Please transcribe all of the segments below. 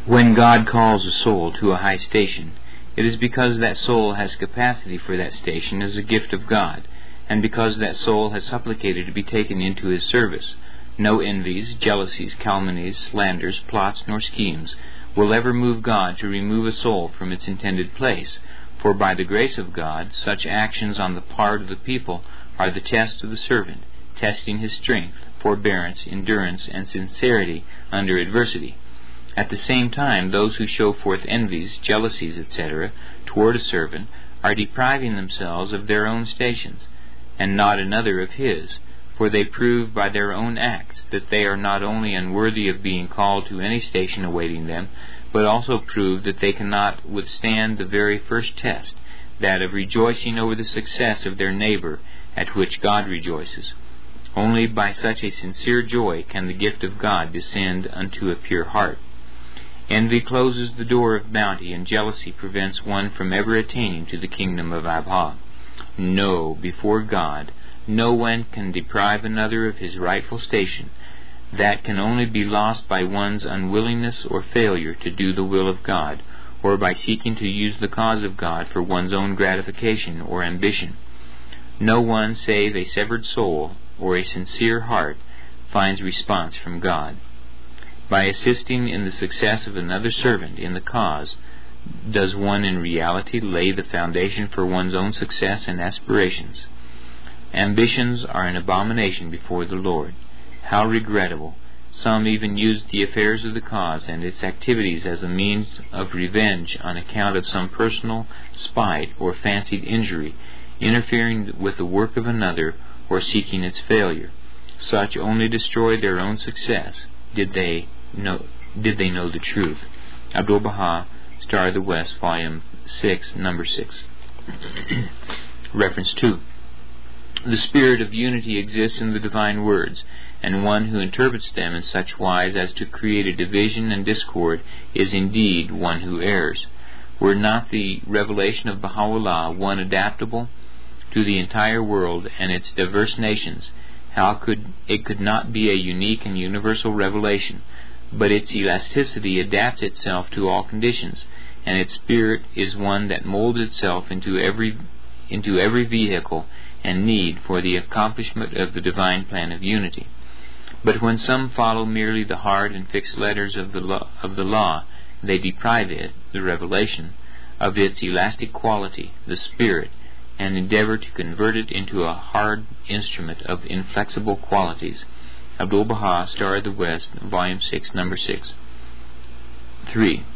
When God calls a soul to a high station, it is because that soul has capacity for that station as a gift of God, and because that soul has supplicated to be taken into His service. No envies, jealousies, calumnies, slanders, plots, nor schemes will ever move God to remove a soul from its intended place, for by the grace of God, such actions on the part of the people are the test of the servant, testing his strength, forbearance, endurance, and sincerity under adversity. At the same time, those who show forth envies, jealousies, etc., toward a servant are depriving themselves of their own stations, and not another of his, for they prove by their own acts that they are not only unworthy of being called to any station awaiting them, but also prove that they cannot withstand the very first test, that of rejoicing over the success of their neighbor, at which God rejoices. Only by such a sincere joy can the gift of God descend unto a pure heart. Envy closes the door of bounty, and jealousy prevents one from ever attaining to the kingdom of Abha. No, before God, no one can deprive another of his rightful station. That can only be lost by one's unwillingness or failure to do the will of God, or by seeking to use the cause of God for one's own gratification or ambition. No one save a severed soul or a sincere heart finds response from God. By assisting in the success of another servant in the cause, does one in reality lay the foundation for one's own success and aspirations. Ambitions are an abomination before the Lord. How regrettable! Some even use the affairs of the cause and its activities as a means of revenge on account of some personal spite or fancied injury, interfering with the work of another or seeking its failure. Such only destroy their own success, did they know the truth. Abdu'l-Baha, Star of the West, Volume 6, Number 6. Reference 2. The spirit of unity exists in the divine words, and one who interprets them in such wise as to create a division and discord is indeed one who errs. Were not the revelation of Baha'u'llah one adaptable to the entire world and its diverse nations, it could not be a unique and universal revelation, but its elasticity adapts itself to all conditions, and its spirit is one that molds itself into every vehicle and need for the accomplishment of the divine plan of unity. But when some follow merely the hard and fixed letters of the law, they deprive it, the revelation, of its elastic quality, the spirit, and endeavor to convert it into a hard instrument of inflexible qualities. Abdu'l-Baha, Star of the West, Volume 6, Number 6. 3.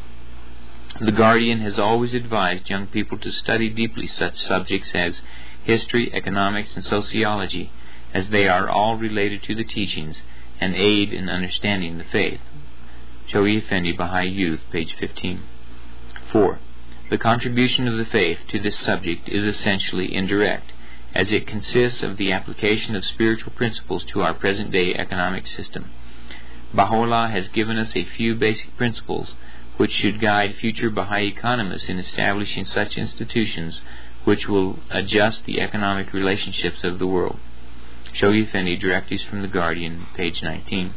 The Guardian has always advised young people to study deeply such subjects as history, economics, and sociology, as they are all related to the teachings and aid in understanding the faith. Shoei Effendi, Baha'i Youth, page 15. 4. The contribution of the faith to this subject is essentially indirect, as it consists of the application of spiritual principles to our present-day economic system. Baha'u'llah has given us a few basic principles which should guide future Baha'i economists in establishing such institutions which will adjust the economic relationships of the world. Shoei Effendi, Directives from the Guardian, page 19.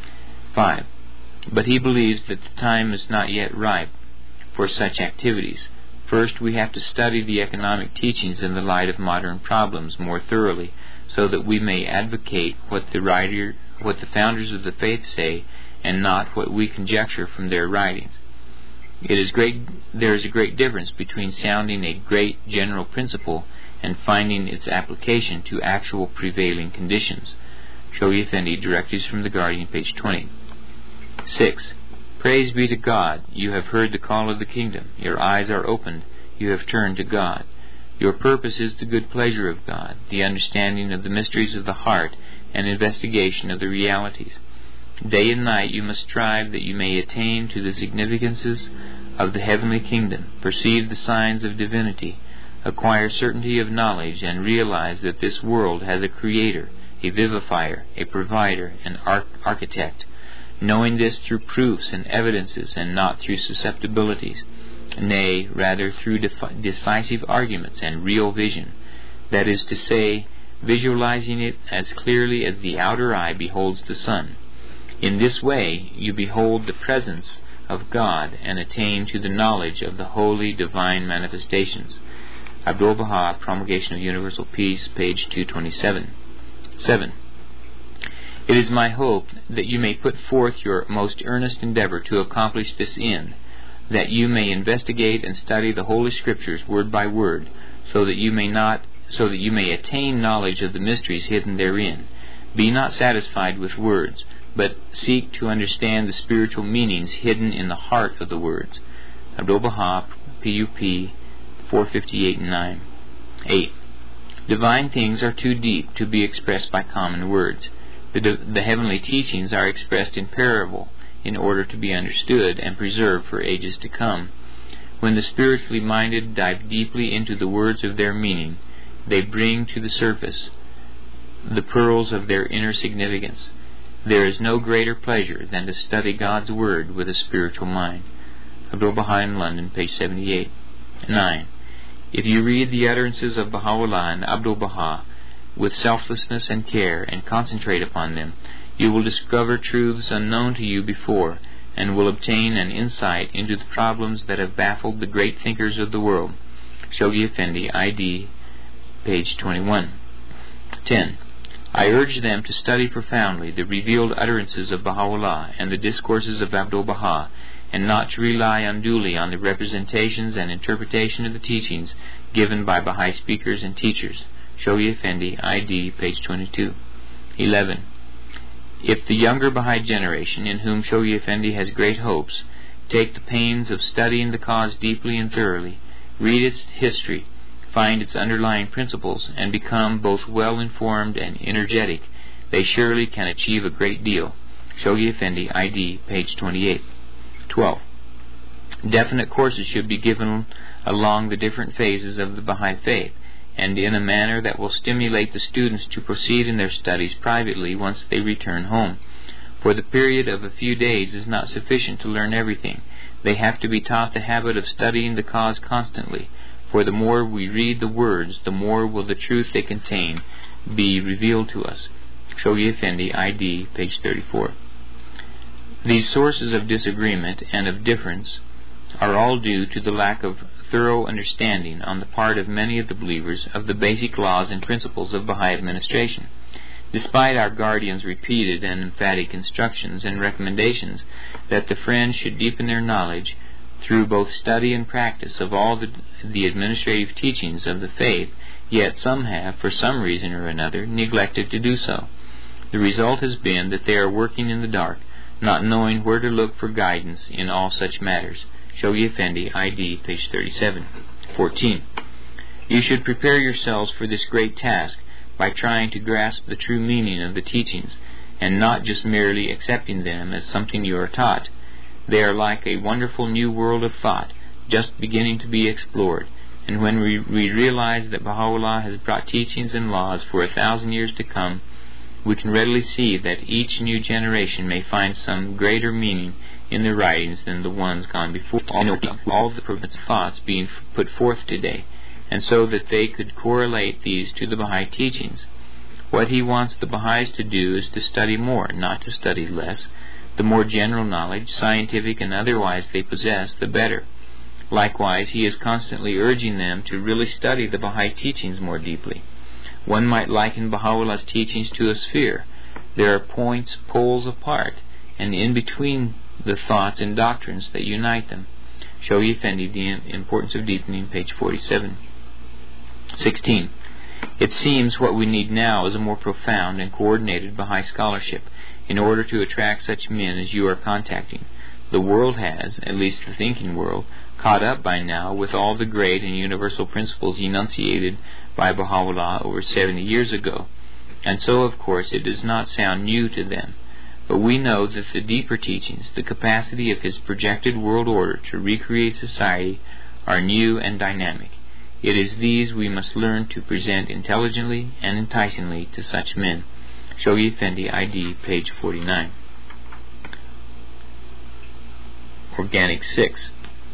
5. But he believes that the time is not yet ripe for such activities. First, we have to study the economic teachings in the light of modern problems more thoroughly, so that we may advocate what the founders of the faith say, and not what we conjecture from their writings. There is a great difference between sounding a great general principle and finding its application to actual prevailing conditions. Shoei Effendi, Directives from the Guardian, page 20. 6. Praise be to God, you have heard the call of the kingdom, your eyes are opened, you have turned to God. Your purpose is the good pleasure of God, the understanding of the mysteries of the heart, and investigation of the realities. Day and night you must strive that you may attain to the significances of the heavenly kingdom, perceive the signs of divinity, acquire certainty of knowledge, and realize that this world has a creator, a vivifier, a provider, an architect. Knowing this through proofs and evidences, and not through susceptibilities, nay, rather through decisive arguments and real vision, that is to say, visualizing it as clearly as the outer eye beholds the sun. In this way, you behold the presence of God and attain to the knowledge of the holy divine manifestations. Abdu'l-Baha, Promulgation of Universal Peace, page 227. 7. It is my hope that you may put forth your most earnest endeavor to accomplish this end, that you may investigate and study the Holy Scriptures word by word, so that you may attain knowledge of the mysteries hidden therein. Be not satisfied with words, but seek to understand the spiritual meanings hidden in the heart of the words. Abdu'l-Baha, P.U.P. 458 and 9. 8. Divine things are too deep to be expressed by common words. The heavenly teachings are expressed in parable in order to be understood and preserved for ages to come. When the spiritually minded dive deeply into the words of their meaning, they bring to the surface the pearls of their inner significance. There is no greater pleasure than to study God's Word with a spiritual mind. Abdu'l-Baha in London, page 78. 9. If you read the utterances of Baha'u'llah and Abdu'l-Baha with selflessness and care and concentrate upon them, you will discover truths unknown to you before, and will obtain an insight into the problems that have baffled the great thinkers of the world. Shoghi Effendi, ID, page 21. 10. I urge them to study profoundly the revealed utterances of Baha'u'llah and the discourses of Abdu'l-Baha, and not to rely unduly on the representations and interpretation of the teachings given by Baha'i speakers and teachers. Shoghi Effendi, ID, page 22. 11. If the younger Baha'i generation, in whom Shoghi Effendi has great hopes, take the pains of studying the cause deeply and thoroughly, read its history, find its underlying principles, and become both well-informed and energetic, they surely can achieve a great deal. Shoghi Effendi, ID, page 28. 12. Definite courses should be given along the different phases of the Baha'i faith, and in a manner that will stimulate the students to proceed in their studies privately once they return home. For the period of a few days is not sufficient to learn everything. They have to be taught the habit of studying the cause constantly, for the more we read the words, the more will the truth they contain be revealed to us. Shoghi Effendi, ID, page 34. These sources of disagreement and of difference are all due to the lack of thorough understanding on the part of many of the believers of the basic laws and principles of Baha'i administration. Despite our guardians' repeated and emphatic instructions and recommendations that the friends should deepen their knowledge through both study and practice of all the administrative teachings of the faith, yet some have, for some reason or another, neglected to do so. The result has been that they are working in the dark, not knowing where to look for guidance in all such matters. Shoghi Effendi, ID, page 37. 14. You should prepare yourselves for this great task by trying to grasp the true meaning of the teachings, and not just merely accepting them as something you are taught. They are like a wonderful new world of thought, just beginning to be explored, and when we realize that Baha'u'llah has brought teachings and laws for 1,000 years to come, we can readily see that each new generation may find some greater meaning in their writings than the ones gone before. All the thoughts being put forth today, and so that they could correlate these to the Baha'i teachings. What he wants the Baha'is to do is to study more, not to study less. The more general knowledge, scientific and otherwise, they possess, the better. Likewise, he is constantly urging them to really study the Baha'i teachings more deeply. One might liken Baha'u'llah's teachings to a sphere. There are poles apart, and in between the thoughts and doctrines that unite them. Shoghi Effendi, The Importance of Deepening, page 47. 16. It seems what we need now is a more profound and coordinated Baha'i scholarship in order to attract such men as you are contacting. The world has, at least the thinking world, caught up by now with all the great and universal principles enunciated by Baha'u'llah over 70 years ago, and so of course it does not sound new to them. But we know that the deeper teachings, the capacity of his projected world order to recreate society, are new and dynamic. It is these we must learn to present intelligently and enticingly to such men. Shoghi Effendi, ID, page 49. Organic 6.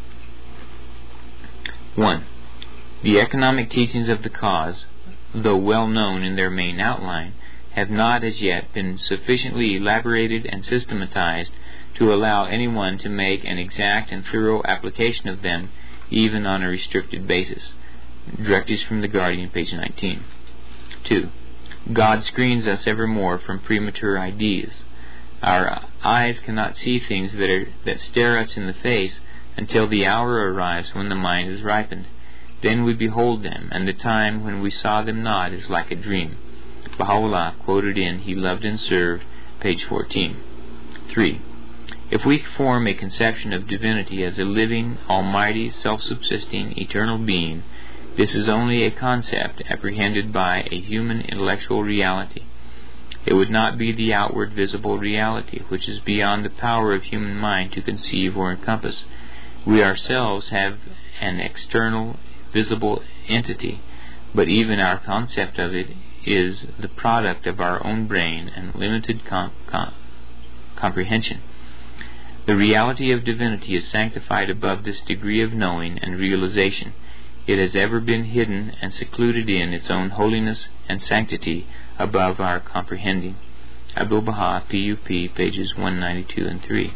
1. The economic teachings of the cause, though well known in their main outline, have not as yet been sufficiently elaborated and systematized to allow anyone to make an exact and thorough application of them, even on a restricted basis. Directives from the Guardian, page 19. 2. God screens us evermore from premature ideas. Our eyes cannot see things that stare us in the face until the hour arrives when the mind is ripened. Then we behold them, and the time when we saw them not is like a dream. Baha'u'llah, quoted in He Loved and Served, page 14. 3. If we form a conception of divinity as a living, almighty, self-subsisting, eternal being, this is only a concept apprehended by a human intellectual reality. It would not be the outward visible reality, which is beyond the power of human mind to conceive or encompass. We ourselves have an external, visible entity, but even our concept of it is the product of our own brain and limited comprehension. The reality of divinity is sanctified above this degree of knowing and realization. It has ever been hidden and secluded in its own holiness and sanctity above our comprehending. Abdu'l-Baha, P.U.P., pages 192 and 3.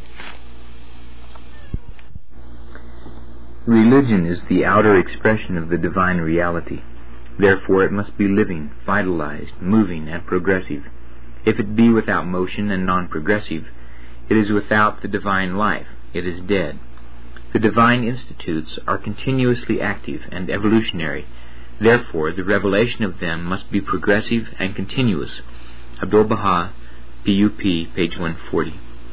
Religion is the outer expression of the divine reality. Therefore it must be living, vitalized, moving, and progressive. If it be without motion and non-progressive, it is without the divine life. It is dead. The divine institutes are continuously active and evolutionary. Therefore, the revelation of them must be progressive and continuous. Abdu'l-Baha, P.U.P., page 140.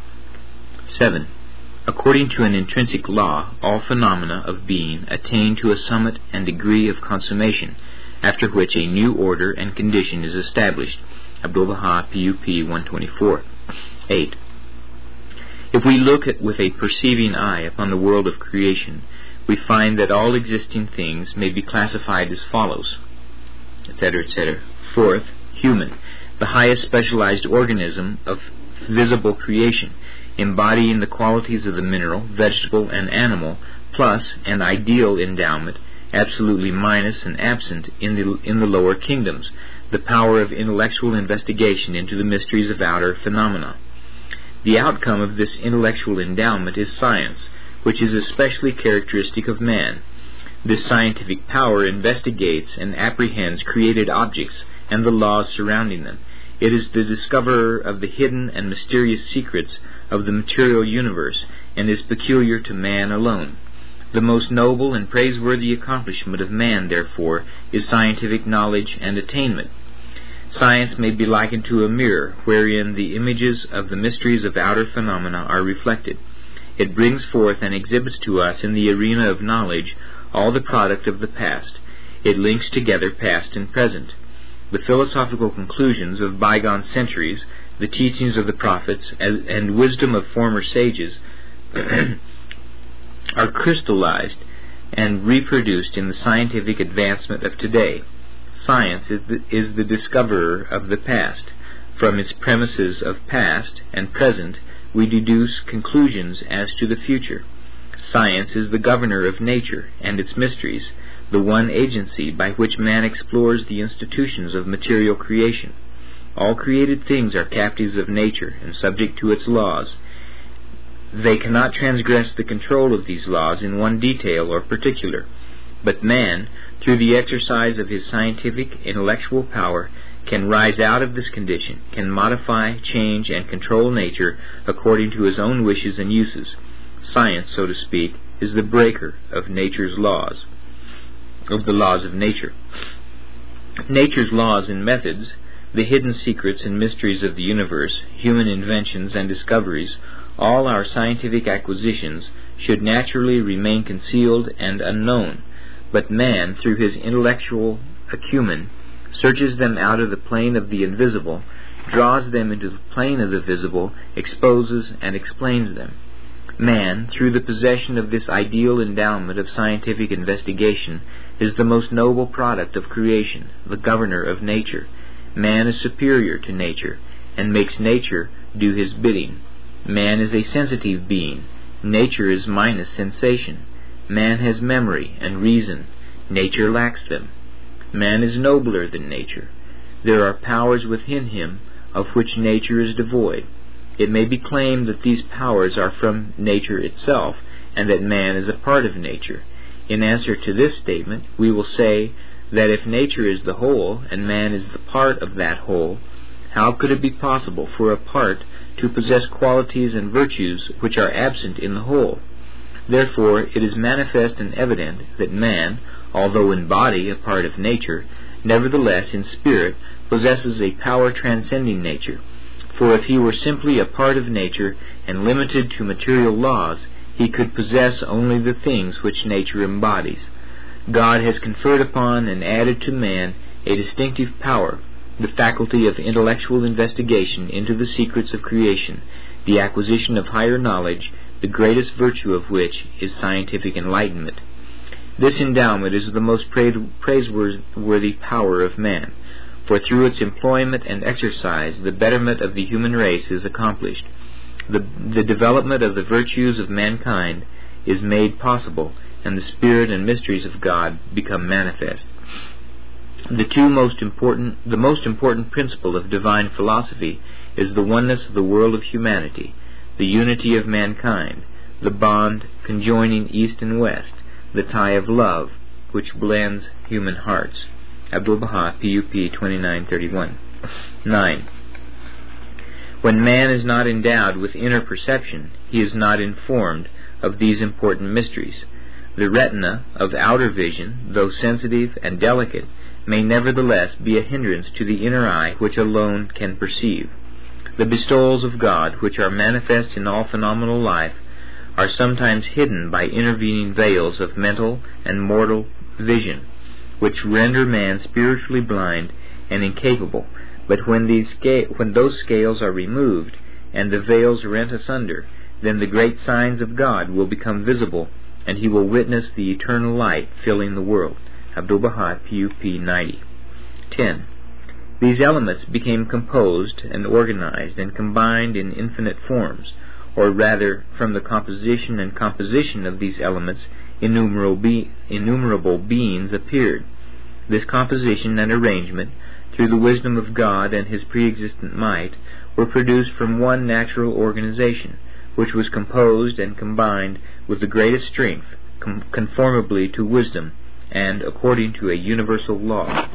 7. According to an intrinsic law, all phenomena of being attain to a summit and degree of consummation, after which a new order and condition is established. Abdu'l-Baha, P.U.P., 124. 8. If we look with a perceiving eye upon the world of creation, we find that all existing things may be classified as follows, etc., etc. Fourth, human, the highest specialized organism of visible creation, embodying the qualities of the mineral, vegetable, and animal, plus an ideal endowment, absolutely minus and absent in the lower kingdoms, the power of intellectual investigation into the mysteries of outer phenomena. The outcome of this intellectual endowment is science, which is especially characteristic of man. This scientific power investigates and apprehends created objects and the laws surrounding them. It is the discoverer of the hidden and mysterious secrets of the material universe, and is peculiar to man alone. The most noble and praiseworthy accomplishment of man, therefore, is scientific knowledge and attainment. Science may be likened to a mirror, wherein the images of the mysteries of outer phenomena are reflected. It brings forth and exhibits to us in the arena of knowledge all the product of the past. It links together past and present. The philosophical conclusions of bygone centuries, the teachings of the prophets, and wisdom of former sages are crystallized and reproduced in the scientific advancement of today. Science is the discoverer of the past. From its premises of past and present, we deduce conclusions as to the future. Science is the governor of nature and its mysteries, the one agency by which man explores the institutions of material creation. All created things are captives of nature and subject to its laws. They cannot transgress the control of these laws in one detail or particular. But man, through the exercise of his scientific, intellectual power, can rise out of this condition, can modify, change, and control nature according to his own wishes and uses. Science, so to speak, is the breaker of nature's laws, of the laws of nature. Nature's laws and methods, the hidden secrets and mysteries of the universe, human inventions and discoveries, all our scientific acquisitions, should naturally remain concealed and unknown. But man, through his intellectual acumen, searches them out of the plane of the invisible, draws them into the plane of the visible, exposes and explains them. Man, through the possession of this ideal endowment of scientific investigation, is the most noble product of creation, the governor of nature. Man is superior to nature, and makes nature do his bidding. Man is a sensitive being. Nature is minus sensation. Man has memory and reason. Nature lacks them. Man is nobler than nature. There are powers within him of which nature is devoid. It may be claimed that these powers are from nature itself, and that man is a part of nature. In answer to this statement, we will say that if nature is the whole, and man is the part of that whole, how could it be possible for a part to possess qualities and virtues which are absent in the whole? Therefore, it is manifest and evident that man, although in body a part of nature, nevertheless in spirit possesses a power transcending nature. For if he were simply a part of nature and limited to material laws, he could possess only the things which nature embodies. God has conferred upon and added to man a distinctive power, the faculty of intellectual investigation into the secrets of creation, the acquisition of higher knowledge, the greatest virtue of which is scientific enlightenment. This endowment is the most praiseworthy power of man, for through its employment and exercise the betterment of the human race is accomplished. The development of the virtues of mankind is made possible, and the spirit and mysteries of God become manifest. The most important principle of divine philosophy is the oneness of the world of humanity, the unity of mankind, the bond conjoining East and West, the tie of love which blends human hearts. Abdu'l-Baha, PUP 2931. 9. When man is not endowed with inner perception, he is not informed of these important mysteries. The retina of outer vision, though sensitive and delicate, may nevertheless be a hindrance to the inner eye which alone can perceive. The bestowals of God, which are manifest in all phenomenal life, are sometimes hidden by intervening veils of mental and mortal vision, which render man spiritually blind and incapable. But when those scales are removed and the veils rent asunder, then the great signs of God will become visible, and he will witness the eternal light filling the world. Abdu'l-Baha, PUP 90. 10. These elements became composed and organized and combined in infinite forms, or rather, from the composition and composition of these elements, innumerable beings appeared. This composition and arrangement, through the wisdom of God and his pre-existent might, were produced from one natural organization, which was composed and combined with the greatest strength, conformably to wisdom, and according to a universal law.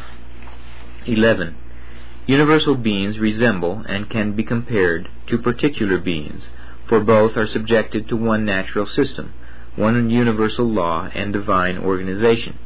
11. Universal beings resemble and can be compared to particular beings, for both are subjected to one natural system, one universal law and divine organization.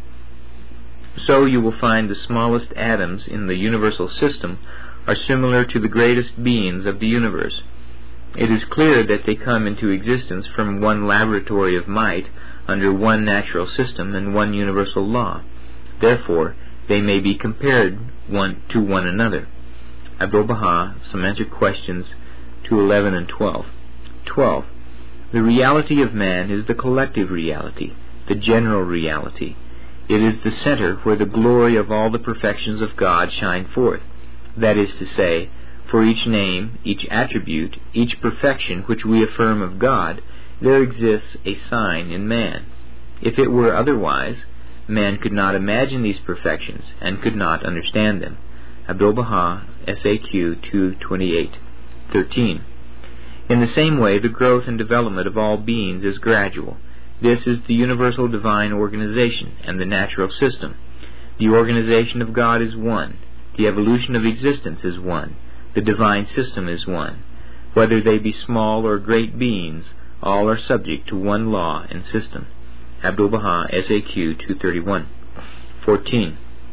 So you will find the smallest atoms in the universal system are similar to the greatest beings of the universe. It is clear that they come into existence from one laboratory of might, under one natural system and one universal law. Therefore, they may be compared to one another. Abdu'l-Baha, Some Answered Questions 211 and 12. 12. The reality of man is the collective reality, the general reality. It is the center where the glory of all the perfections of God shine forth. That is to say, for each name, each attribute, each perfection which we affirm of God, there exists a sign in man. If it were otherwise, man could not imagine these perfections and could not understand them. Abdu'l-Baha, SAQ 228. 13. In the same way, the growth and development of all beings is gradual. This is the universal divine organization and the natural system. The organization of God is one. The evolution of existence is one. The divine system is one. Whether they be small or great beings, all are subject to one law and system. Abdu'l-Baha, SAQ 231. 14.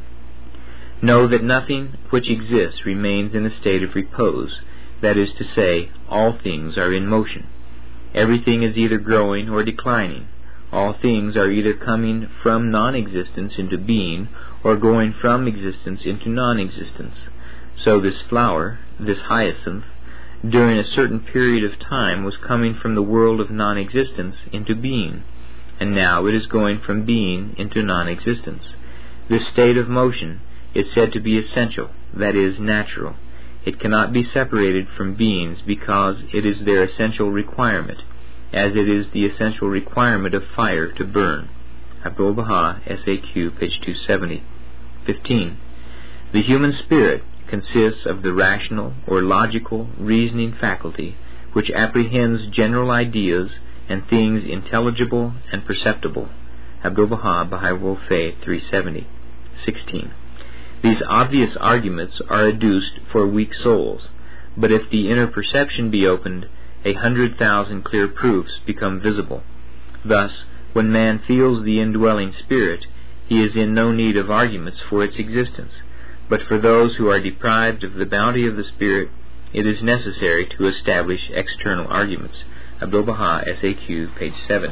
Know that nothing which exists remains in a state of repose. That is to say, all things are in motion. Everything is either growing or declining. All things are either coming from non-existence into being, or going from existence into non-existence. So this flower, this hyacinth, during a certain period of time was coming from the world of non-existence into being, and now it is going from being into non-existence. This state of motion is said to be essential, that is, natural. It cannot be separated from beings because it is their essential requirement, as it is the essential requirement of fire to burn. Abdu'l-Baha, SAQ, page 270. 15. The human spirit, consists of the rational or logical reasoning faculty, which apprehends general ideas and things intelligible and perceptible. Abdu'l-Baha, Baha'i Faith, 370. 16. These obvious arguments are adduced for weak souls, but if the inner perception be opened, 100,000 clear proofs become visible. Thus, when man feels the indwelling Spirit, he is in no need of arguments for its existence. But for those who are deprived of the bounty of the Spirit, it is necessary to establish external arguments. Abdu'l-Baha, SAQ, page 7.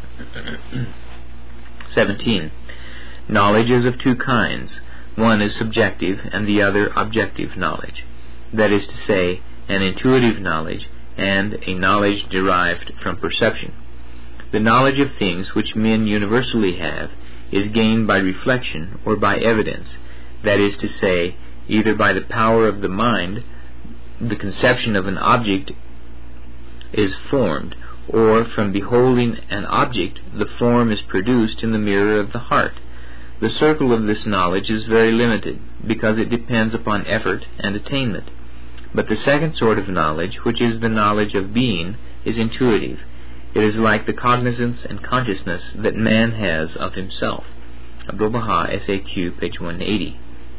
17. Knowledge is of two kinds. One is subjective and the other objective knowledge. That is to say, an intuitive knowledge and a knowledge derived from perception. The knowledge of things which men universally have is gained by reflection or by evidence. That is to say, either by the power of the mind, the conception of an object is formed, or from beholding an object, the form is produced in the mirror of the heart. The circle of this knowledge is very limited, because it depends upon effort and attainment. But the second sort of knowledge, which is the knowledge of being, is intuitive. It is like the cognizance and consciousness that man has of himself. Abdu'l-Baha, SAQ, page 180.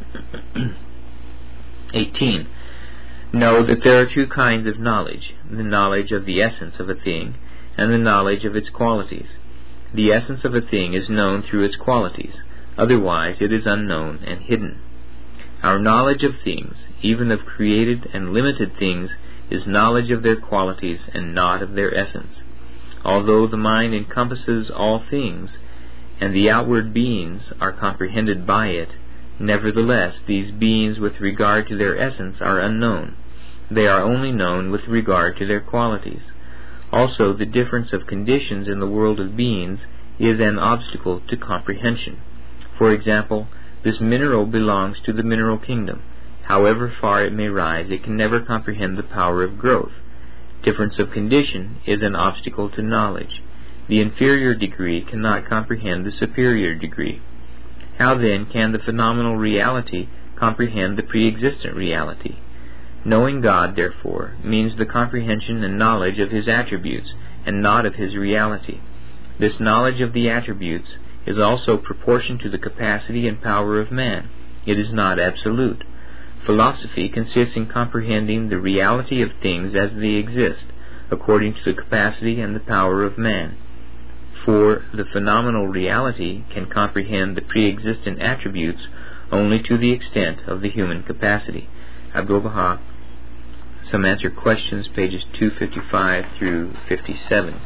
18. Know that there are two kinds of knowledge, the knowledge of the essence of a thing and the knowledge of its qualities. The essence of a thing is known through its qualities, otherwise it is unknown and hidden. Our knowledge of things, even of created and limited things, is knowledge of their qualities and not of their essence. Although the mind encompasses all things, and the outward beings are comprehended by it, nevertheless these beings with regard to their essence are unknown. They are only known with regard to their qualities. Also, the difference of conditions in the world of beings is an obstacle to comprehension. For example, this mineral belongs to the mineral kingdom. However far it may rise, it can never comprehend the power of growth. Difference of condition is an obstacle to knowledge. The inferior degree cannot comprehend the superior degree. How then can the phenomenal reality comprehend the pre-existent reality? Knowing God, therefore, means the comprehension and knowledge of His attributes, and not of His reality. This knowledge of the attributes is also proportioned to the capacity and power of man. It is not absolute. Philosophy consists in comprehending the reality of things as they exist, according to the capacity and the power of man. For the phenomenal reality can comprehend the pre-existent attributes only to the extent of the human capacity. Abdu'l-Baha, Some Answered Questions, pages 255 through 57.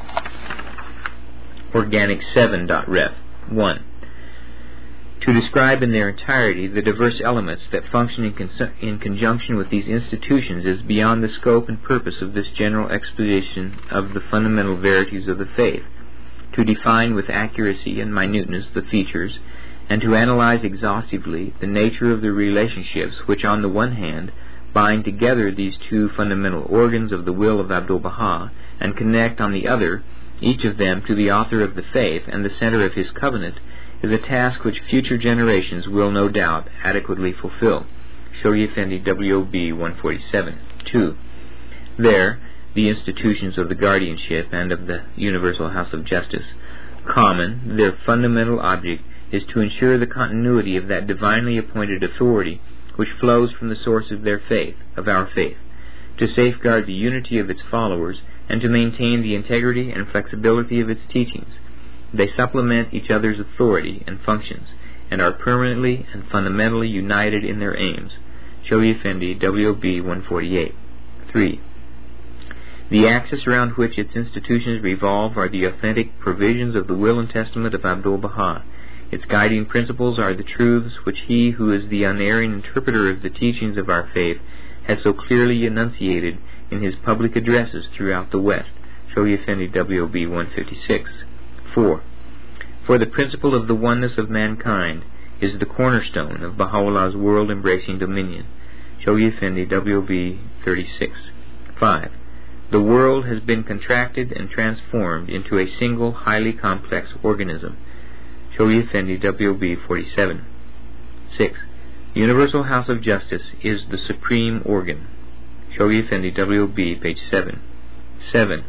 Organic7.ref. 1. To describe in their entirety the diverse elements that function in conjunction with these institutions is beyond the scope and purpose of this general exposition of the fundamental verities of the faith. To define with accuracy and minuteness the features, and to analyze exhaustively the nature of the relationships which on the one hand bind together these two fundamental organs of the will of Abdu'l-Baha, and connect on the other each of them to the author of the faith and the center of his covenant, is a task which future generations will no doubt adequately fulfill. Shoghi Effendi, W.O.B. 147. 2. There, the institutions of the guardianship and of the Universal House of Justice, common, their fundamental object is to ensure the continuity of that divinely appointed authority which flows from the source of their faith, of our faith, to safeguard the unity of its followers, and to maintain the integrity and flexibility of its teachings. They supplement each other's authority and functions, and are permanently and fundamentally united in their aims. Shoghi Effendi, W.O.B. 148. 3. The axis around which its institutions revolve are the authentic provisions of the will and testament of Abdu'l-Baha. Its guiding principles are the truths which he who is the unerring interpreter of the teachings of our faith has so clearly enunciated in his public addresses throughout the West. Shoghi Effendi, W.O.B. 156. 4. For the principle of the oneness of mankind is the cornerstone of Baha'u'llah's world-embracing dominion. Shoghi Effendi, W.O.B. 36. 5. The world has been contracted and transformed into a single highly complex organism. Shoghi Effendi, W.O.B. 47. 6. The Universal House of Justice is the supreme organ. Shoghi Effendi, W.B., page 7. 7.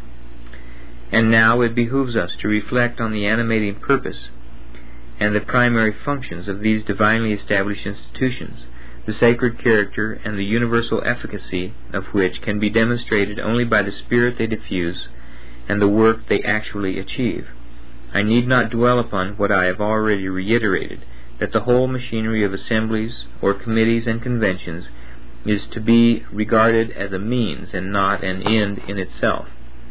And now it behooves us to reflect on the animating purpose and the primary functions of these divinely established institutions, the sacred character and the universal efficacy of which can be demonstrated only by the spirit they diffuse and the work they actually achieve. I need not dwell upon what I have already reiterated, that the whole machinery of assemblies or committees and conventions is to be regarded as a means and not an end in itself,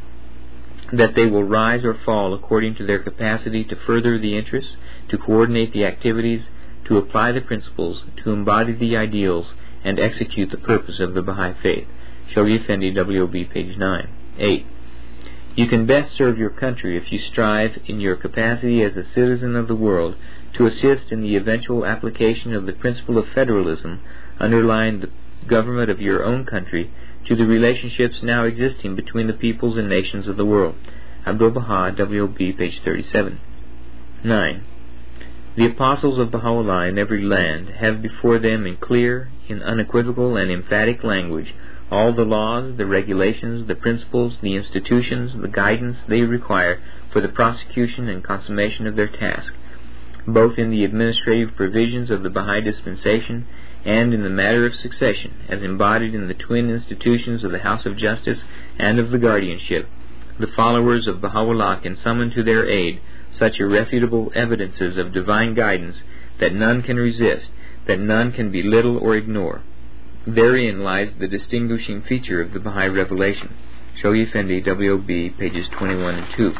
that they will rise or fall according to their capacity to further the interests, to coordinate the activities, to apply the principles, to embody the ideals, and execute the purpose of the Baha'i Faith. Shoghi Effendi, W.B., page 9. 8. You can best serve your country if you strive in your capacity as a citizen of the world to assist in the eventual application of the principle of federalism underlying the government of your own country to the relationships now existing between the peoples and nations of the world. Abdu'l-Baha, W.B., page 37. 9. The apostles of Baha'u'llah in every land have before them in clear, in unequivocal and emphatic language all the laws, the regulations, the principles, the institutions, the guidance they require for the prosecution and consummation of their task, both in the administrative provisions of the Baha'i dispensation and in the matter of succession, as embodied in the twin institutions of the House of Justice and of the Guardianship. The followers of Baha'u'llah can summon to their aid such irrefutable evidences of divine guidance that none can resist, that none can belittle or ignore. Therein lies the distinguishing feature of the Baha'i revelation. Shoghi Effendi, W.B., pages 21 and 2.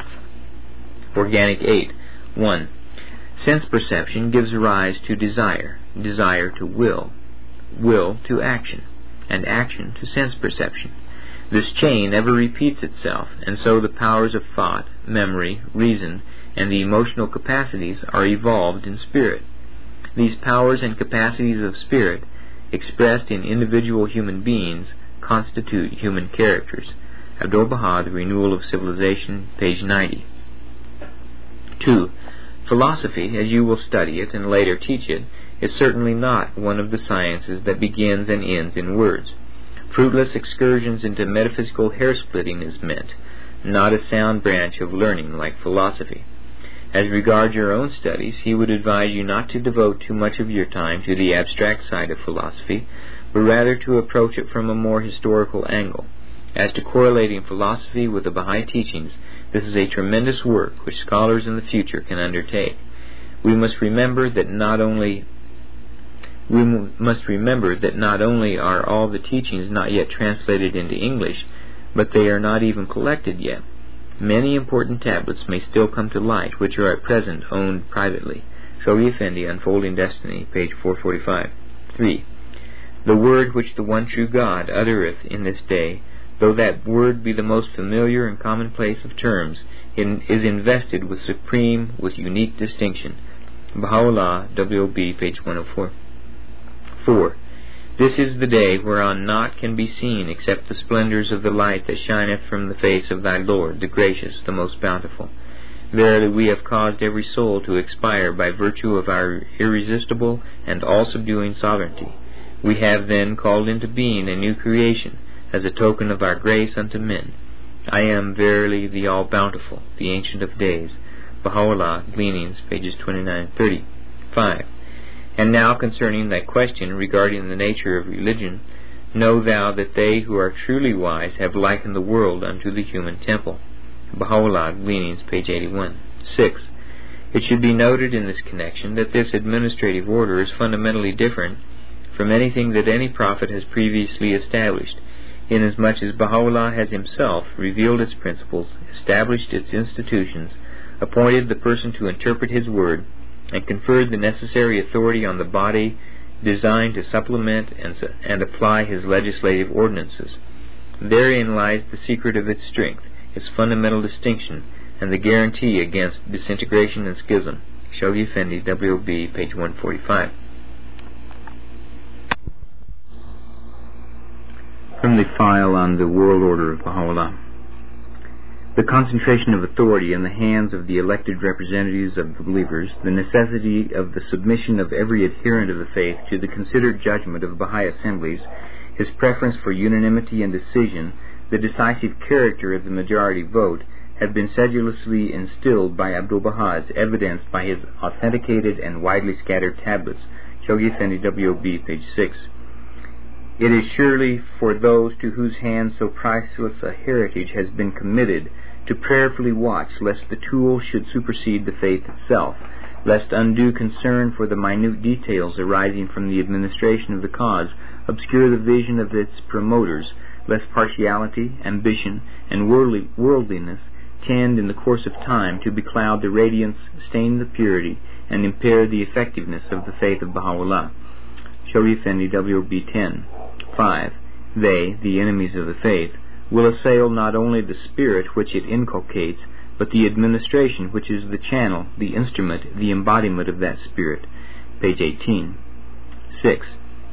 Organic 8. 1. Sense perception gives rise to desire, desire to will, will to action, and action to sense perception. This chain ever repeats itself, and so the powers of thought, memory, reason, and the emotional capacities are evolved in spirit. These powers and capacities of spirit, expressed in individual human beings, constitute human characters. Abdu'l-Baha, The Renewal of Civilization, page 90. 2. Philosophy, as you will study it and later teach it, is certainly not one of the sciences that begins and ends in words. Fruitless excursions into metaphysical hair-splitting is meant, not a sound branch of learning like philosophy. As regards your own studies, he would advise you not to devote too much of your time to the abstract side of philosophy, but rather to approach it from a more historical angle. As to correlating philosophy with the Baha'i teachings, this is a tremendous work which scholars in the future can undertake. We must remember that not only are all the teachings not yet translated into English, but they are not even collected yet. Many important tablets may still come to light, which are at present owned privately. Shoghi Effendi, Unfolding Destiny, page 445. 3. The word which the one true God uttereth in this day, though that word be the most familiar and commonplace of terms, is invested with unique distinction. Baha'u'llah, W.B., page 104. 4. This is the day whereon naught can be seen except the splendors of the light that shineth from the face of thy Lord, the gracious, the most bountiful. Verily we have caused every soul to expire by virtue of our irresistible and all-subduing sovereignty. We have then called into being a new creation, as a token of our grace unto men. I am verily the all-bountiful, the Ancient of Days. Baha'u'llah, Gleanings, pages 29 and 30. 5. And now concerning thy question regarding the nature of religion, know thou that they who are truly wise have likened the world unto the human temple. Baha'u'llah, Gleanings, page 81. 6. It should be noted in this connection that this administrative order is fundamentally different from anything that any prophet has previously established, inasmuch as Baha'u'llah has himself revealed its principles, established its institutions, appointed the person to interpret his word, and conferred the necessary authority on the body designed to supplement and apply his legislative ordinances. Therein lies the secret of its strength, its fundamental distinction, and the guarantee against disintegration and schism. Shoghi Effendi, W.B., page 145. From the file on the World Order of Baha'u'llah. the concentration of authority in the hands of the elected representatives of the believers, the necessity of the submission of every adherent of the faith to the considered judgment of Baha'i assemblies, his preference for unanimity and decision, the decisive character of the majority vote, have been sedulously instilled by Abdu'l-Baha as evidenced by his authenticated and widely scattered tablets. Shoghi Effendi, W.O.B., page 6. It is surely for those to whose hands so priceless a heritage has been committed to prayerfully watch lest the tool should supersede the faith itself, lest undue concern for the minute details arising from the administration of the cause obscure the vision of its promoters, lest partiality, ambition, and worldliness tend in the course of time to becloud the radiance, stain the purity, and impair the effectiveness of the faith of Baha'u'llah. Shoghi Effendi, W.B. 10. 5. They, the enemies of the faith, will assail not only the spirit which it inculcates, but the administration which is the channel, the instrument, the embodiment of that spirit. Page 18. 6.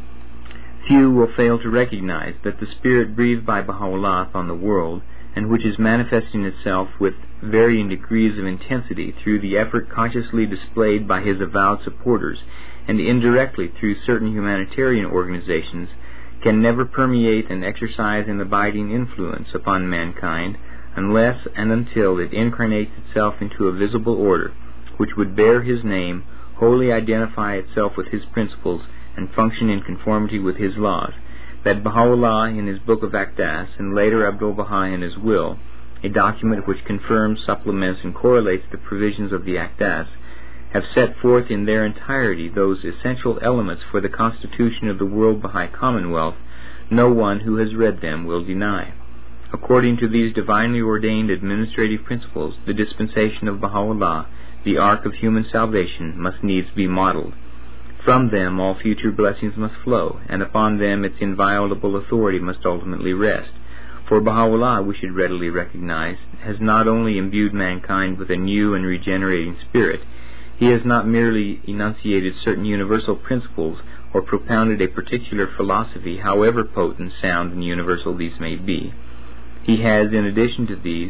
Few will fail to recognize that the spirit breathed by Baha'u'llah upon the world, and which is manifesting itself with varying degrees of intensity through the effort consciously displayed by his avowed supporters, and indirectly through certain humanitarian organizations, can never permeate and exercise an abiding influence upon mankind unless and until it incarnates itself into a visible order, which would bear his name, wholly identify itself with his principles, and function in conformity with his laws. That Baha'u'llah in his Book of Aqdas, and later Abdu'l-Baha in his Will, a document which confirms, supplements, and correlates the provisions of the Aqdas, have set forth in their entirety those essential elements for the constitution of the World Baha'i Commonwealth, no one who has read them will deny. According to these divinely ordained administrative principles, the dispensation of Baha'u'llah, the ark of human salvation, must needs be modeled. From them all future blessings must flow, and upon them its inviolable authority must ultimately rest. For Baha'u'llah, we should readily recognize, has not only imbued mankind with a new and regenerating spirit, he has not merely enunciated certain universal principles or propounded a particular philosophy, however potent, sound, and universal these may be. He has, in addition to these,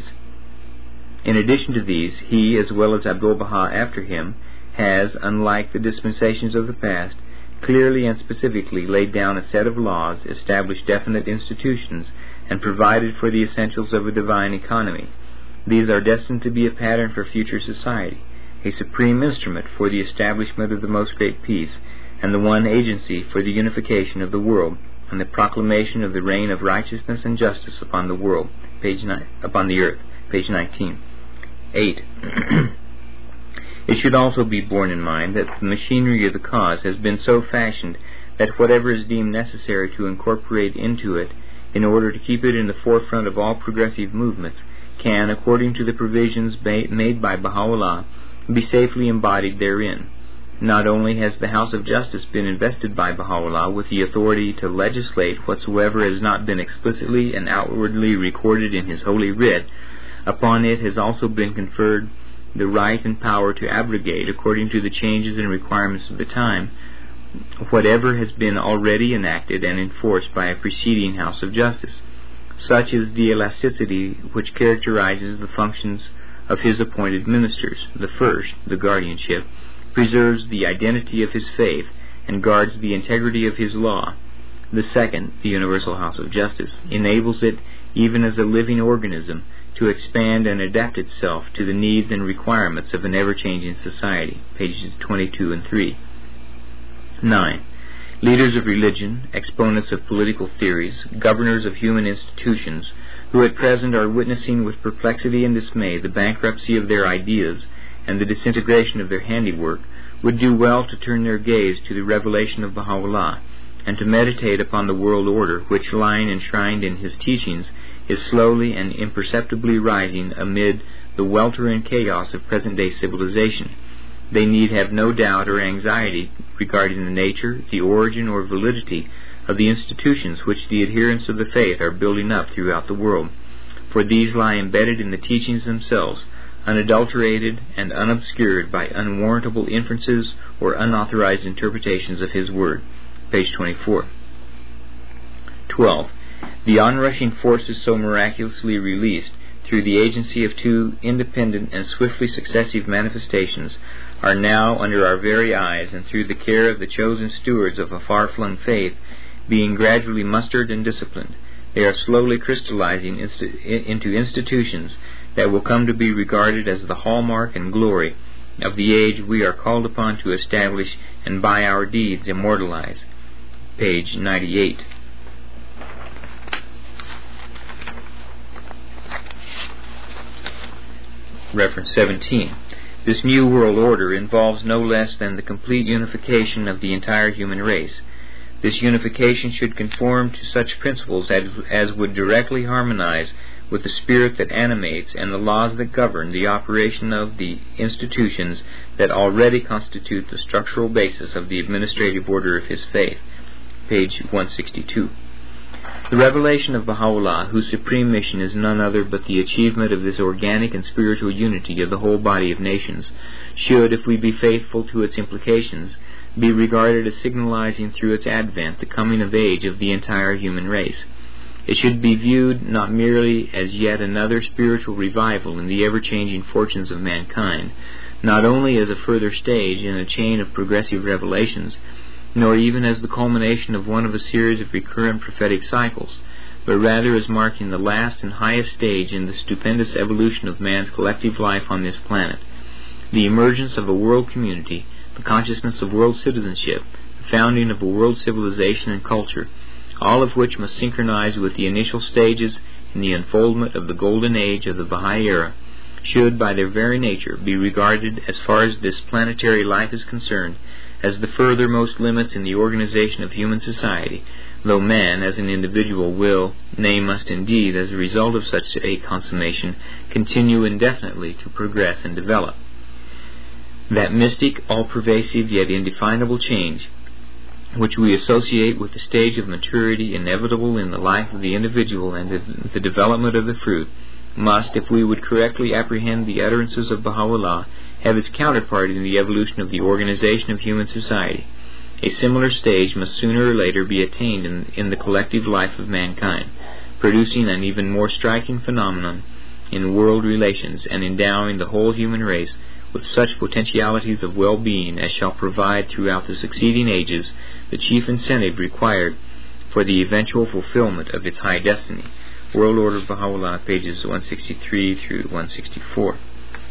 he, as well as Abdu'l-Baha after him, has, unlike the dispensations of the past, clearly and specifically laid down a set of laws, established definite institutions, and provided for the essentials of a divine economy. These are destined to be a pattern for future society, a supreme instrument for the establishment of the most great peace, and the one agency for the unification of the world, and the proclamation of the reign of righteousness and justice upon the world, upon the earth, page 19. 8. It should also be borne in mind that the machinery of the cause has been so fashioned that whatever is deemed necessary to incorporate into it, in order to keep it in the forefront of all progressive movements, can, according to the provisions made by Baha'u'llah, be safely embodied therein. Not only has the House of Justice been invested by Baha'u'llah with the authority to legislate whatsoever has not been explicitly and outwardly recorded in his holy writ, upon it has also been conferred the right and power to abrogate, according to the changes and requirements of the time, whatever has been already enacted and enforced by a preceding House of Justice. Such is the elasticity which characterizes the functions of his appointed ministers. The first, the guardianship, preserves the identity of his faith and guards the integrity of his law. The second, the Universal House of Justice, enables it, even as a living organism, to expand and adapt itself to the needs and requirements of an ever-changing society. Pages 22 and 3. 9. Leaders of religion, exponents of political theories, governors of human institutions, who at present are witnessing with perplexity and dismay the bankruptcy of their ideas and the disintegration of their handiwork, would do well to turn their gaze to the revelation of Baha'u'llah, and to meditate upon the world order which, lying enshrined in his teachings, is slowly and imperceptibly rising amid the welter and chaos of present-day civilization. They need have no doubt or anxiety regarding the nature, the origin, or validity of the institutions which the adherents of the faith are building up throughout the world, for these lie embedded in the teachings themselves, unadulterated and unobscured by unwarrantable inferences or unauthorized interpretations of his word. Page 24. 12. The onrushing forces so miraculously released through the agency of two independent and swiftly successive manifestations, are now under our very eyes, and through the care of the chosen stewards of a far-flung faith, being gradually mustered and disciplined. They are slowly crystallizing into institutions that will come to be regarded as the hallmark and glory of the age we are called upon to establish and by our deeds immortalize. Page 98. Reference 17. This new world order involves no less than the complete unification of the entire human race. This unification should conform to such principles as would directly harmonize with the spirit that animates and the laws that govern the operation of the institutions that already constitute the structural basis of the administrative order of his faith. Page 162. The revelation of Baha'u'llah, whose supreme mission is none other but the achievement of this organic and spiritual unity of the whole body of nations, should, if we be faithful to its implications, be regarded as signalizing through its advent the coming of age of the entire human race. It should be viewed not merely as yet another spiritual revival in the ever-changing fortunes of mankind, not only as a further stage in a chain of progressive revelations, nor even as the culmination of one of a series of recurrent prophetic cycles, but rather as marking the last and highest stage in the stupendous evolution of man's collective life on this planet. The emergence of a world community, the consciousness of world citizenship, the founding of a world civilization and culture, all of which must synchronize with the initial stages in the unfoldment of the golden age of the Baha'i era, should by their very nature be regarded, as far as this planetary life is concerned, as the furthermost limits in the organization of human society, though man as an individual will, nay must indeed, as a result of such a consummation, continue indefinitely to progress and develop. That mystic, all-pervasive yet indefinable change which we associate with the stage of maturity inevitable in the life of the individual and the development of the fruit, must, if we would correctly apprehend the utterances of Baha'u'llah, have its counterpart in the evolution of the organization of human society. A similar stage must sooner or later be attained in the collective life of mankind, producing an even more striking phenomenon in world relations and endowing the whole human race with such potentialities of well-being as shall provide throughout the succeeding ages the chief incentive required for the eventual fulfillment of its high destiny. World Order of Baha'u'llah, pages 163 through 164.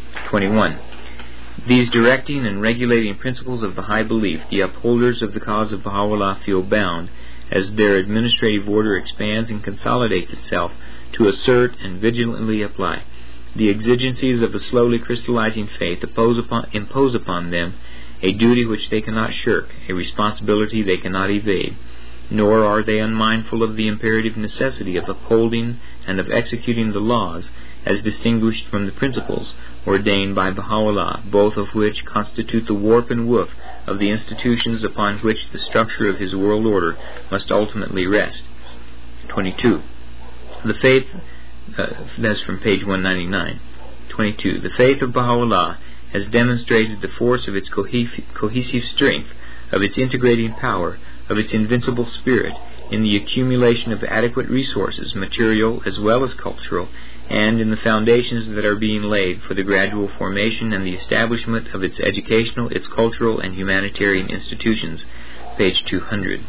21. These directing and regulating principles of the high belief, the upholders of the cause of Baha'u'llah feel bound, as their administrative order expands and consolidates itself, to assert and vigilantly apply. The exigencies of a slowly crystallizing faith impose upon them a duty which they cannot shirk, a responsibility they cannot evade, nor are they unmindful of the imperative necessity of upholding and of executing the laws as distinguished from the principles ordained by Baha'u'llah, both of which constitute the warp and woof of the institutions upon which the structure of his world order must ultimately rest. 22. The faith that's from page 199. 22. The faith of Baha'u'llah has demonstrated the force of its cohesive strength, of its integrating power, of its invincible spirit, in the accumulation of adequate resources, material as well as cultural, and in the foundations that are being laid for the gradual formation and the establishment of its educational, its cultural, and humanitarian institutions. Page 200.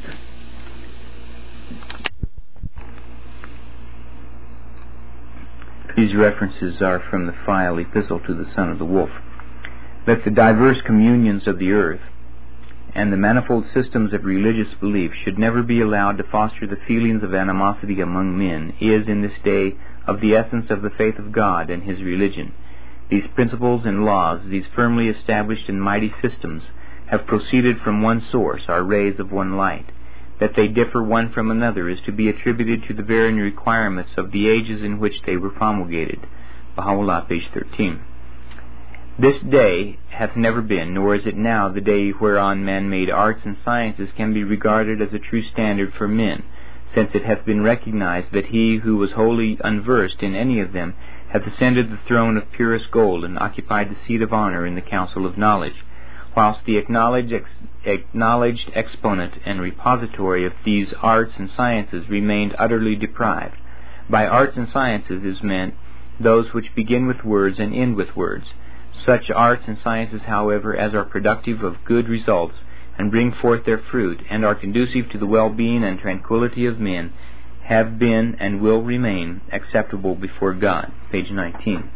These references are from the file Epistle to the Son of the Wolf. That the diverse communions of the earth and the manifold systems of religious belief should never be allowed to foster the feelings of animosity among men is, in this day, of the essence of the faith of God and His religion. These principles and laws, these firmly established and mighty systems, have proceeded from one source, are rays of one light. That they differ one from another is to be attributed to the varying requirements of the ages in which they were promulgated. Baha'u'llah, page 13. This day hath never been, nor is it now, the day whereon man-made arts and sciences can be regarded as a true standard for men, since it hath been recognized that he who was wholly unversed in any of them hath ascended the throne of purest gold and occupied the seat of honor in the council of knowledge, whilst the acknowledged exponent and repository of these arts and sciences remained utterly deprived. By arts and sciences is meant those which begin with words and end with words. Such arts and sciences, however, as are productive of good results, and bring forth their fruit, and are conducive to the well-being and tranquility of men, have been and will remain acceptable before God. Page 19.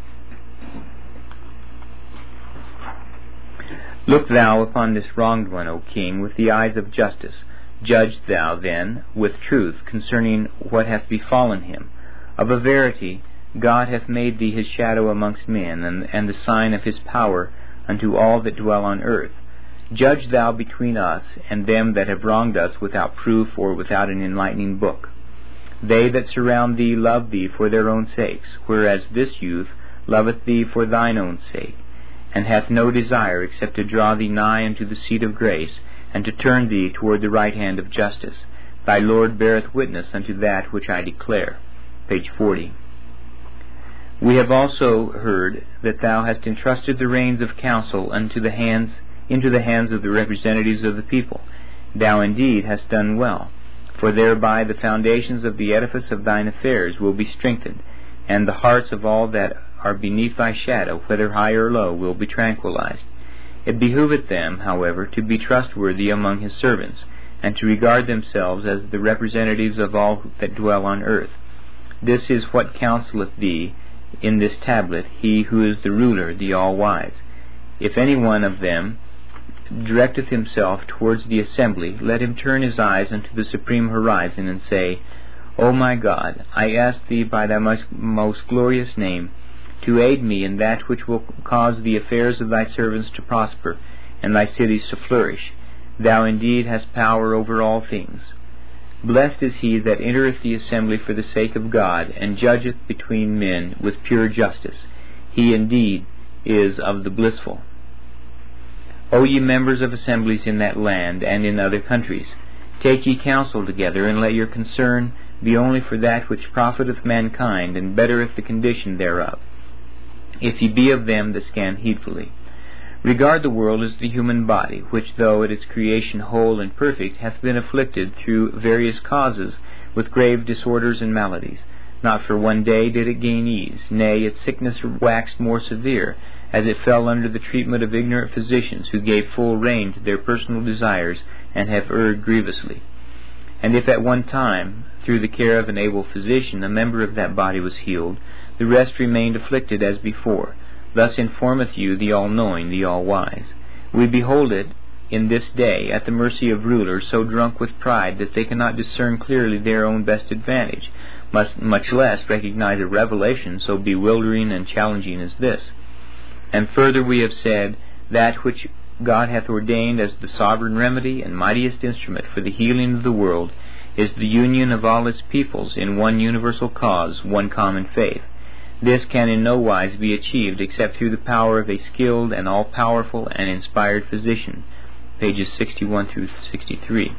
Look thou upon this wronged one, O king, with the eyes of justice. Judge thou, then, with truth concerning what hath befallen him. Of a verity, God hath made thee his shadow amongst men, and the sign of his power unto all that dwell on earth. Judge thou between us and them that have wronged us without proof or without an enlightening book. They that surround thee love thee for their own sakes, whereas this youth loveth thee for thine own sake, and hath no desire except to draw thee nigh unto the seat of grace, and to turn thee toward the right hand of justice. Thy Lord beareth witness unto that which I declare. Page 40. We have also heard that thou hast entrusted the reins of counsel into the hands of the representatives of the people. Thou indeed hast done well, for thereby the foundations of the edifice of thine affairs will be strengthened, and the hearts of all that are beneath thy shadow, whether high or low, will be tranquilized. It behoveth them, however, to be trustworthy among his servants, and to regard themselves as the representatives of all that dwell on earth. This is what counseleth thee in this tablet, he who is the ruler, the all-wise. If any one of them directeth himself towards the assembly, let him turn his eyes unto the supreme horizon, and say, O my God, I ask thee by thy most glorious name to aid me in that which will cause the affairs of thy servants to prosper, and thy cities to flourish. Thou indeed hast power over all things. Blessed is he that entereth the assembly for the sake of God, and judgeth between men with pure justice. He indeed is of the blissful. O ye members of assemblies in that land and in other countries, take ye counsel together, and let your concern be only for that which profiteth mankind, and bettereth the condition thereof, if ye be of them that scan heedfully. Regard the world as the human body, which, though at its creation whole and perfect, hath been afflicted through various causes with grave disorders and maladies. Not for one day did it gain ease, nay, its sickness waxed more severe, as it fell under the treatment of ignorant physicians, who gave full rein to their personal desires, and have erred grievously. And if at one time, through the care of an able physician, a member of that body was healed, the rest remained afflicted as before. Thus informeth you the all-knowing, the all-wise. We behold it in this day at the mercy of rulers so drunk with pride that they cannot discern clearly their own best advantage, much less recognize a revelation so bewildering and challenging as this. And further we have said, that which God hath ordained as the sovereign remedy and mightiest instrument for the healing of the world is the union of all its peoples in one universal cause, one common faith. This can in no wise be achieved except through the power of a skilled and all-powerful and inspired physician. Pages 61 through 63.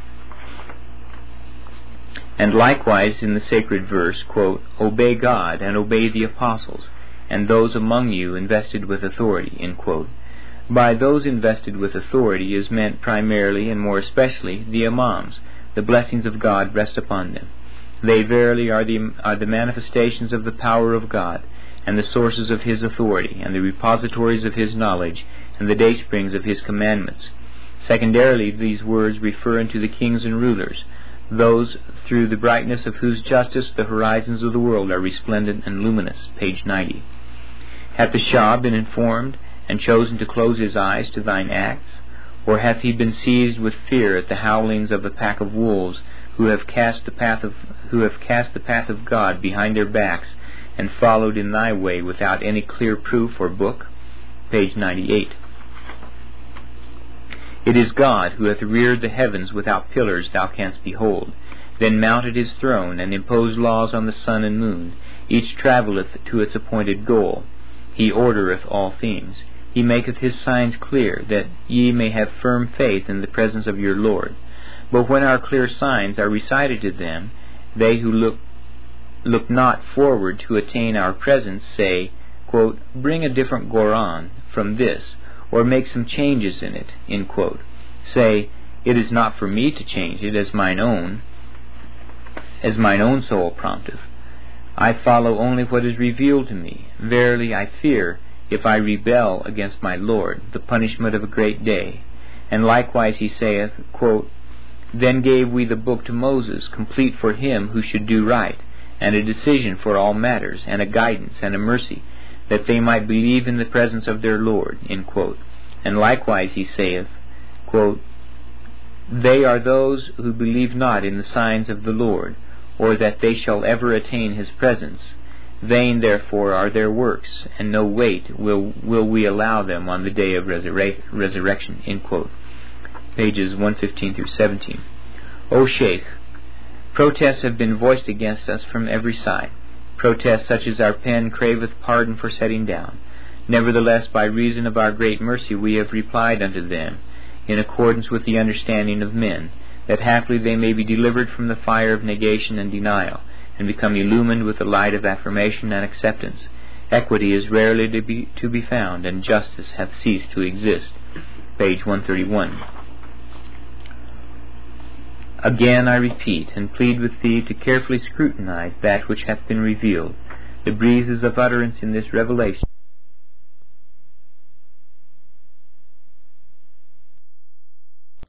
And likewise in the sacred verse, quote, Obey God and obey the apostles, and those among you invested with authority, end quote. By those invested with authority is meant primarily and more especially the imams. The blessings of God rest upon them. They verily are the manifestations of the power of God, and the sources of His authority, and the repositories of His knowledge, and the daysprings of His commandments. Secondarily, these words refer unto the kings and rulers, those through the brightness of whose justice the horizons of the world are resplendent and luminous. Page 90. Hath the Shah been informed, and chosen to close his eyes to thine acts? Or hath he been seized with fear at the howlings of a pack of wolves, who have cast the path of God behind their backs, and followed in thy way without any clear proof or book? Page 98. It is God who hath reared the heavens without pillars thou canst behold, then mounted his throne, and imposed laws on the sun and moon. Each travelleth to its appointed goal. He ordereth all things. He maketh his signs clear, that ye may have firm faith in the presence of your Lord. But when our clear signs are recited to them, they who look not forward to attain our presence say, quote, Bring a different Quran from this, or make some changes in it, end quote. Say, It is not for me to change it as mine own soul prompteth. I follow only what is revealed to me. Verily I fear, if I rebel against my Lord, the punishment of a great day. And likewise he saith, quote, Then gave we the book to Moses, complete for him who should do right, and a decision for all matters, and a guidance and a mercy, that they might believe in the presence of their Lord. End quote. And likewise he saith, quote, They are those who believe not in the signs of the Lord, or that they shall ever attain his presence. Vain therefore are their works, and no weight will we allow them on the day of resurrection. End quote. Pages 115 through 17. O Shaykh, protests have been voiced against us from every side, protests such as our pen craveth pardon for setting down. Nevertheless, by reason of our great mercy we have replied unto them, in accordance with the understanding of men, that haply they may be delivered from the fire of negation and denial, and become illumined with the light of affirmation and acceptance. Equity is rarely to be found, and justice hath ceased to exist. Page 131. Again I repeat, and plead with thee to carefully scrutinize that which hath been revealed. The breezes of utterance in this revelation